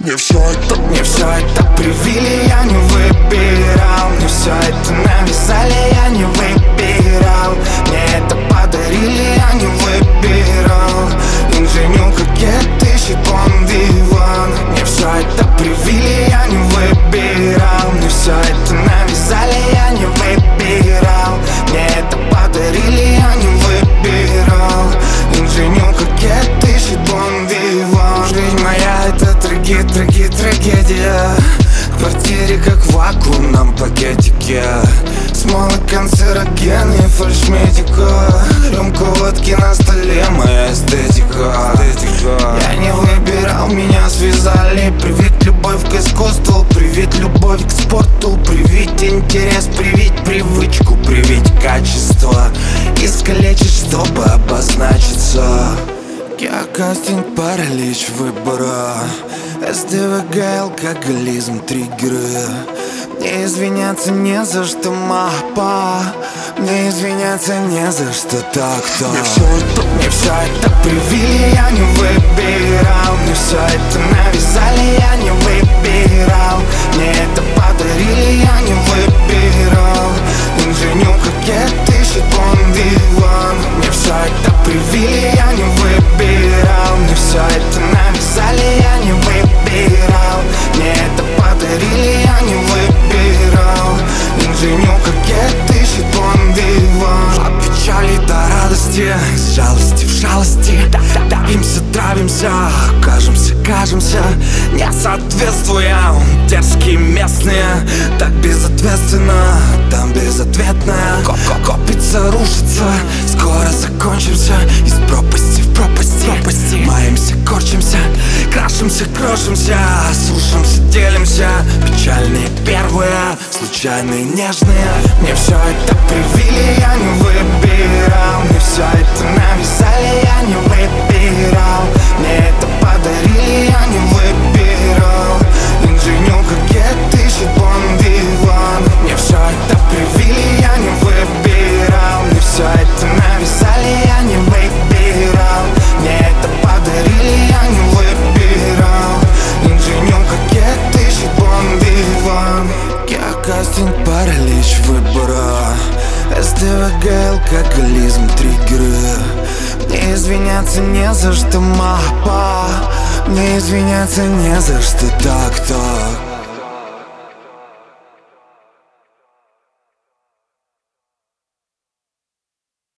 Мне все это привили, я не выбирал. Мне все это навязали, я не выбирал. Мне это подарили, я не выбирал. Инженю кокет ищет Бон Виван. Мне все это привили, я не выбирал. Мне все это навязали, я не выбирал. Мне это подарили, я не выбирал. Инженю кокет ищет Бон Виван. Жизнь моя это трагедия. В квартире как в вакуумном пакетике. Смолы, канцерогены, фальшмедика. Рюмка водки на столе, моя эстетика. Я не выбирал, меня связали. Привить любовь к искусству, привить любовь к спорту, привить интерес, привить привычку, привить качество. Искалечить, чтобы обозначиться. Кастинг, паралич выбора. СДВГ, алкоголизм, триггеры. Мне извиняться не за что, мапа. Мне извиняться не за что, так-то. Мне все это привили, я не выбирал. Мне все это навязали, я не выбирал. Мне это подарили, я не выбирал. Инженю кокет ищет Бон Виван. Мне все это привили, я не выбирал. Мне все это навязали, я не выбирал. Мне это подарили, я не выбирал. Инженю кокет ищет Бон Виван. От печали до радости, с жалости в жалости. Давимся, травимся, кажемся не соответствуя. Дерзкие местные, так безответственно, там безответная. Копится, рушится, скоро закончимся. Из пропасти в пропасти маемся, корчимся, крашимся, крошимся, сушимся, делимся. Печальные первые, случайные нежные. Мне все это привили, я не выбирал. Мне все это навязали, я не выбирал. Мне это подарили, я не выбирал. Инженю кокет ищет Бон Виван. Мне все это привили, я не выбирал. Мне все это навязали, я не выбирал. Мне это подарили, я не выбирал. Инженю кокет ищет Бон Виван. Кастинг, паралич выбора. СДВГ, алкоголизм, триггеры. Мне извиняться не за что, мапа. Мне извиняться не за что, так-то.